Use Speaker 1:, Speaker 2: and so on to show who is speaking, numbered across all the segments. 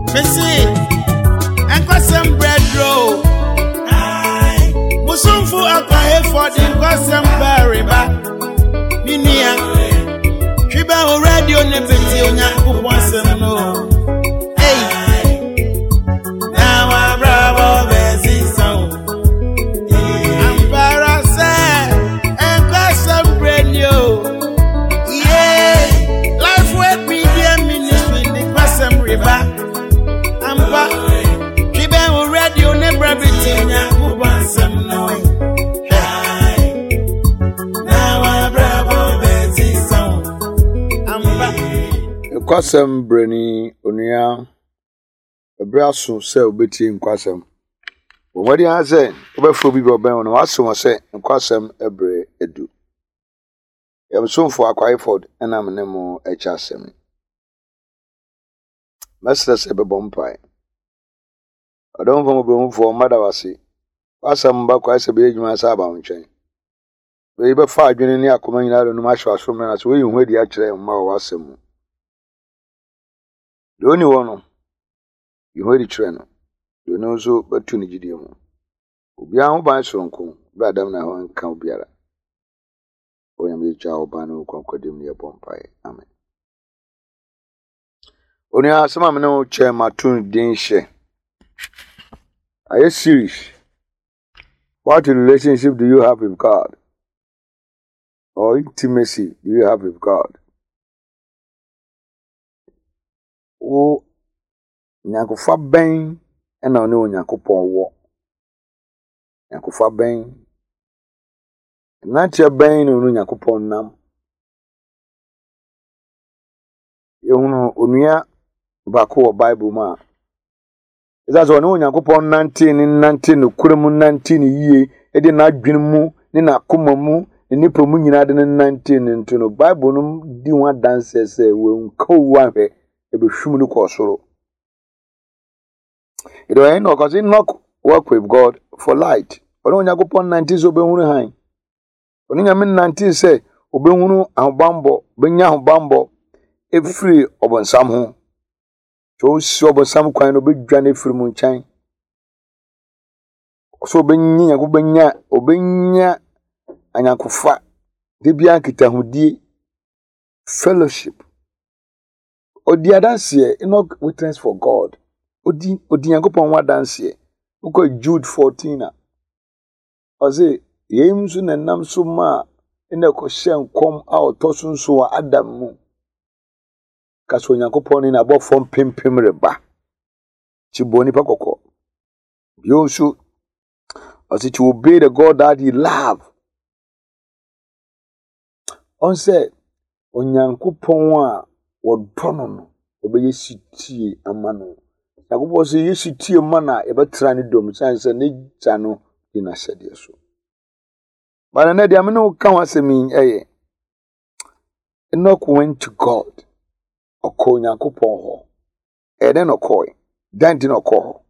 Speaker 1: Messi, and some bread roll. Musumfu akwahe for the custom berry back. Minia, Triba already on the petit on your once and no. Hey, now I'm bravo, Bessie song. I'm parasite and custom bread yo. Yeah, life with me, dear ministry, the custom river. I'm back. Triba already on the petit on your once and no.
Speaker 2: Kwasem breni onia ebraso se obeti nkwasem wodi ha se obefo bi oben no waso se nkwasem ebre edu yamsomfo akwaiford enam ne mo echasem mesra se bebompai adon fo mobemfo madawase wasam ba kwase be edwuma sa ba wonchen we be fa adwene ne akoma nyina no ma hwa so na so we hu adi a kire mma wasem the only one you heard it train. You know so but to Nigidium. Ubian by Sonko, Bradam na one count Biara. O am the child bano concordim near Pompai. Amen. Only some no chair matun dinshe. Are you serious? What relationship do you have with God? Or intimacy do you have with God? O nyakofa ben na one onyakopon wo nyakofa ben na che ben na one onyakopon nam ehunu onua bako wo bible ma that's one onyakopon 19 no kuremu 19 yie e de na adwene mu ne na akoma mu ne nipa mu nyina de 19 nto no bible no di ho dance se we nka owu ahwe ebehwum no kosoro. It will end because it not work with God for light. But when you go upon 19 so be hunu han. When you mean 19 say obe hunu ahobambo, benya ahobambo e free obonsam ho. So si obonsam kwan no be dwane free mu nchan. So benya go benya obenya anyakofa de bia nkitahudie fellowship. Odi adanse enough witness for God. Odi yankopon wa danse. Uko Jude 14 oze yemsu nanam so ma ina ko hyen kom a otosun so wa Adam mu. Kaso yankopon ni na bofo pempem reba. Chiboni pakoko. Biosu oze to obey the God that you love. On say onyankopon a wodono no obeye sitie amano yakobo se yesitie mana ebetra ne dom sanse ne gya no ina sede so bana na dia me no kan wasemi Enoch went to God oko nyankopon ho eden okoi danti no ko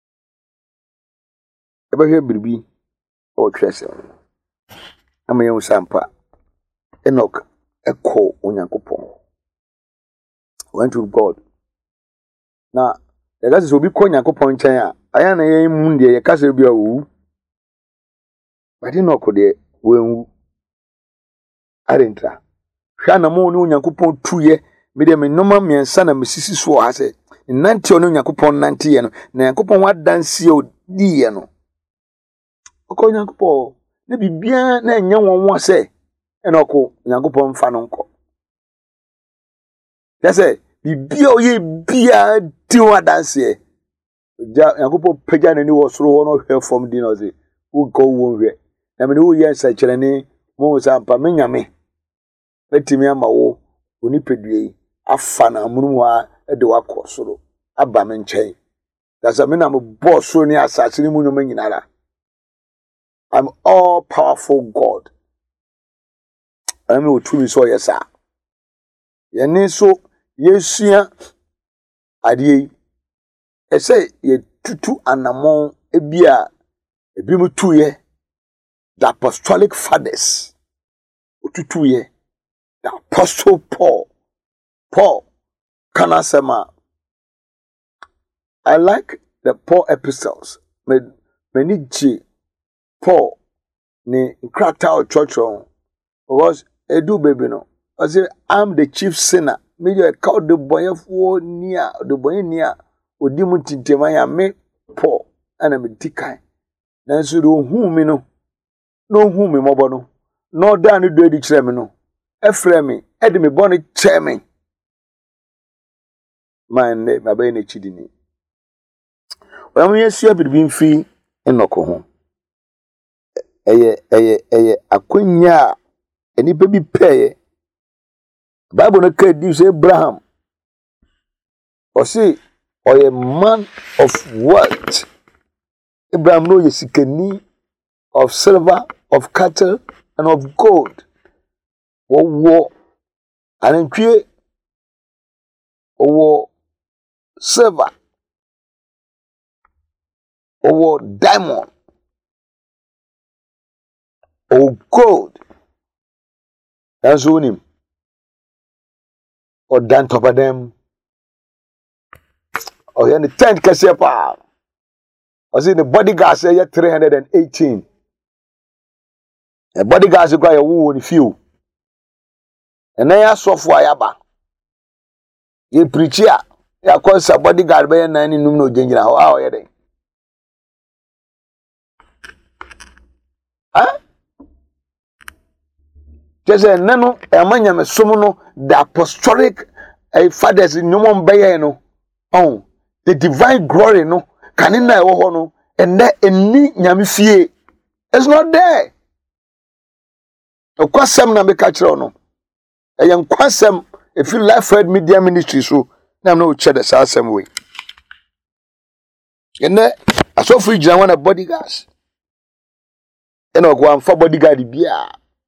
Speaker 2: ebehwe biribi o twese amaye usampa Enoch eko onyankopon went to God. Now, the guys will be calling Yakopon Chaya. I am a mundi, a castle be a woo. But you know, could they woo? I didn't try. Shana moon Yakopon 2 years, medium and no mammy and son of Mrs. Swa said, in 90 on Yakopon 90 and Yakopon what dance you, dear. Oko Yakopo, maybe bien and young one say, and Oko Yakopon Fanonco. That's it. Bibio ye bia diwa dance. Yakopo peja na ni wo soro no hwe from dinner say. Wo go wo hwe. Na me wo ye sa kire ni mo sa mpa menyame. Betimi ama wo oni pedue afa na munum ha de wakọ soro. Aba me nchen. That's a me na mo boss so ni asase ni munum nyinara. I'm all powerful God. I'm o tumi so yesa. Yene so Yesia adie ese ye tutu anamon ebia ebimu tuye the apostolic fathers tutu ye the apostle Paul kana sema I like the Paul epistles. Many G Paul ni krata church because edu baby no. I say I'm the chief sinner. Me you call the boy for near the boy near odi mu tintema ya me Paul ana me dikai. Nanso do hu me no. No hu me mobo no. No da ni do edi kire me no. Efre me, edi me boni che me. Man ne babaye ne chidini. When you see a bit being free and no home. Akwenya any baby pay. Bible no credit Abraham. Or say, or a man of wealth. Abraham no yesikeni of silver, of cattle, and of gold. Or war, and in or silver. Or diamond, or gold, that's on him, or down top of them, or in the tent, Cassia, was in the bodyguard say 318. A bodyguard is got a woo with few, and they are software yaba. You preach here, you call some bodyguard by 9 in no danger. How are they? Huh? Just a nano, a man, a sumono, the apostolic fathers in no one bay no. Oh, the divine glory no, canina no, and that any yamifie is not there. Of course, some na make catch no. A young quasam, if you life Fred Media Ministry, so now no check the same way. And that I saw free John one bodyguards. And I go for bodyguard bia.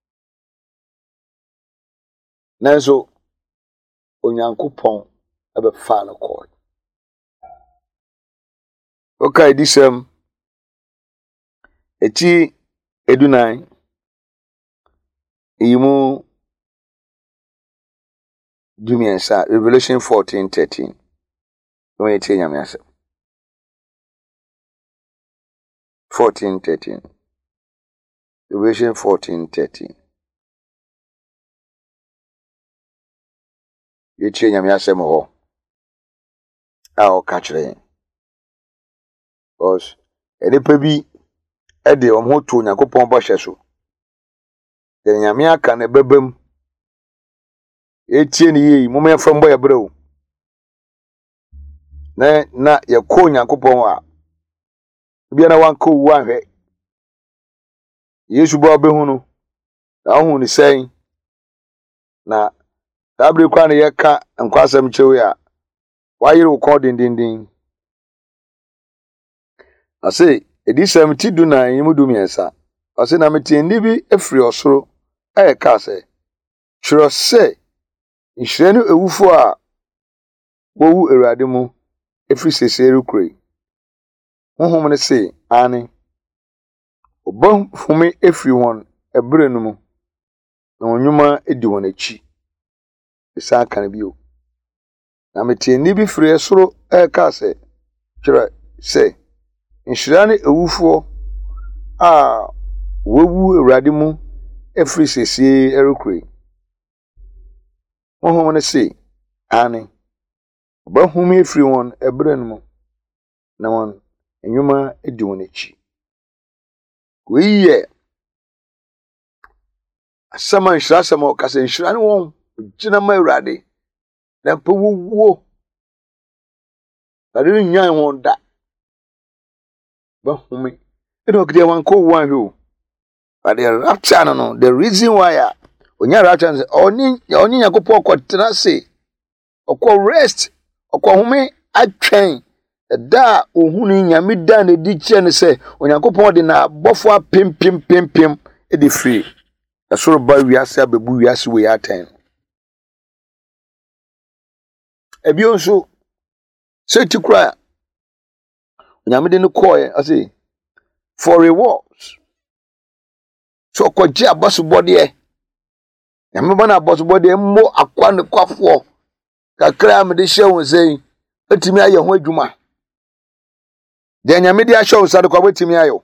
Speaker 2: Nanso Onyankopon ebe fa no call. Okay, this eti edunai imu dumiensa Revelation 14:13. When you tell me 14:13. Revelation 14:13. You change me asem ho. I'll catch them. Because any baby e de omho to Yakopon bo hye so. De nyame aka na bebem. E tie ne yi mo me fam bo ya brɛ o. Na yakɔ Yakopon a bia na wanka wu ahwɛ. Yesu bo behu no. Na hu ni sɛn. Na Dabri kwa na yeka nkwasam chewe a wayere ukɔ dindindin. Ase edisam ti du na yimudu miensa. Ase na meti ndi bi efri osoro ka se. Chiro se nhire no ewufo a wowu Awurade mu efri sesere kure. Honhom ne se ani obon fumi efri won ebre no mu. Na onwuma edi won achi. Isa kan bio. Na meti ndi bi fri esoro ka se. Chiro se Inshirani ewufo a wowu Awurade mu efri sese erukure. Honhom ne se ani obahumi efri won ebre no mu na won enwuma edi won achi. Kuiye asama nshirasama okase nshirani won gina ma Awurade na pewuwo ade nyan won da bahumi eno kide wan ko wan ho but the rapture no the reason why onya rapture oni Yakopon kwatena se okọ rest okọ humi atwen da ohunu nyame da na di kire ne se Yakopon de na bofo apem e de free asoro ba wiase abebu wiase we atan ebio nso se tikura nyame de no koye ase for rewards so kwaji abosubode e nyame bana abosubode mmo akwa ne kwafo kakra me de hye won sei etimi aye ho adwuma de nyame dia show sade kwa wetimi ayo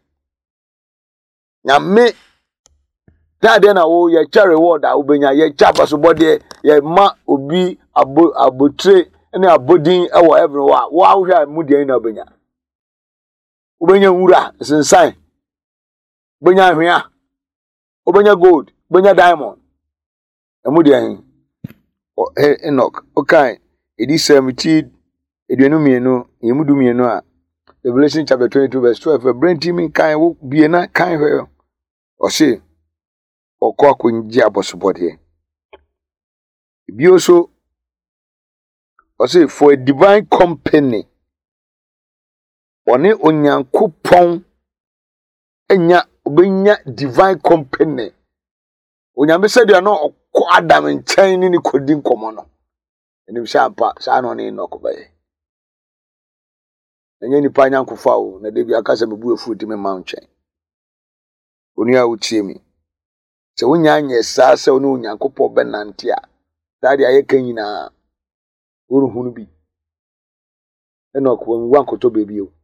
Speaker 2: nyame dade na wo ye cha reward a obenya ye cha paso bode ye ma obi abotre ene abodin ewo everywhere wo ahwe mudie na obenya wura sensan obenya hwea obenya gold obenya diamond emudie Enoch okay edisem eduenu yemudu mienu a Revelation chapter 22 verse 12 brain team kan wo bie na kan hwe o se okọ akonji abosobode bi also o say for a divine company one onyankopon enya obenya divine company onyame said na okọ adam nchen ni kodin komo no enim shampa sa no ne nokobaye enye nipa nyankofa o na de bi akasa mebu efuti me mountain onu ya utie mi se wonya anye saa se onu onyankopɔ benante a dade aye kan nyina oruhunu bi Enoch won wankoto bebi o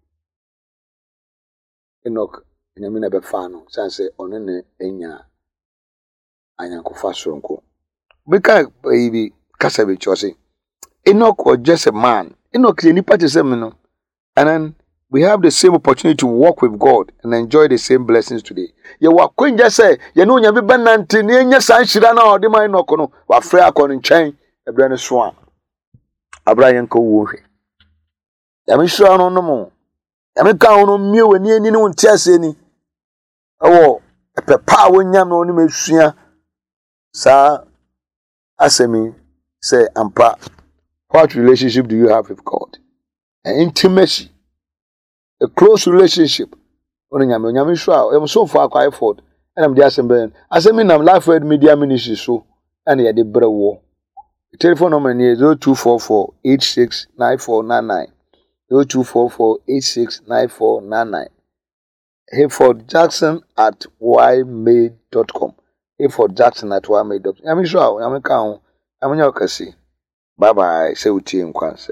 Speaker 2: Enoch nyame na be fa no sanse onu ne enya anyankofa soronko beka baby kasa be chose Enoch was just a man Enoch is nipa te sem no and then we have the same opportunity to walk with God and enjoy the same blessings today. Ye wa kwenja say ye no nya be banante ne nya sanhira na ode man no ko no wa frɛ akɔ no nkyɛn ebra ne so a abra yen ko wo hwe ya me hwira no no mo ya me ka no mie wani ani ne wonti ase ni ewo epepa wonya no ni mesua sa asemi say ampa what relationship do you have with God? An intimacy, a close relationship. Onyame sure I am so far quite forward and I'm the assembly. Assembly nam Life Word Media Ministry so and ya de brewo. The telephone number is 0244 869499 0244 869499 hayfordjackson@ymail.com hayfordjackson@ymail.com. I'm sure I'm can I'm nyakasi. Bye bye. Say uti nkwanse.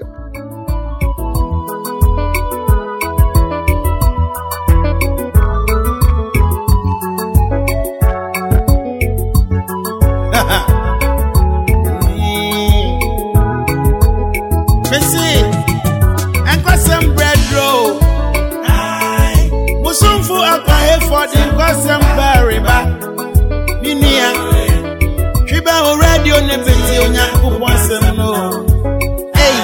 Speaker 1: Radio nebeti onyankopon sem no hey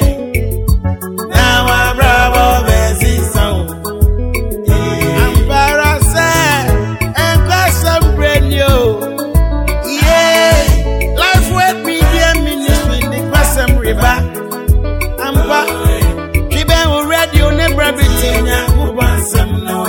Speaker 1: now bravo bezi sound ampara say and custom radio yeah Life Word Media Ministry the custom river ampa kibe radio nebeti onyankopon sem no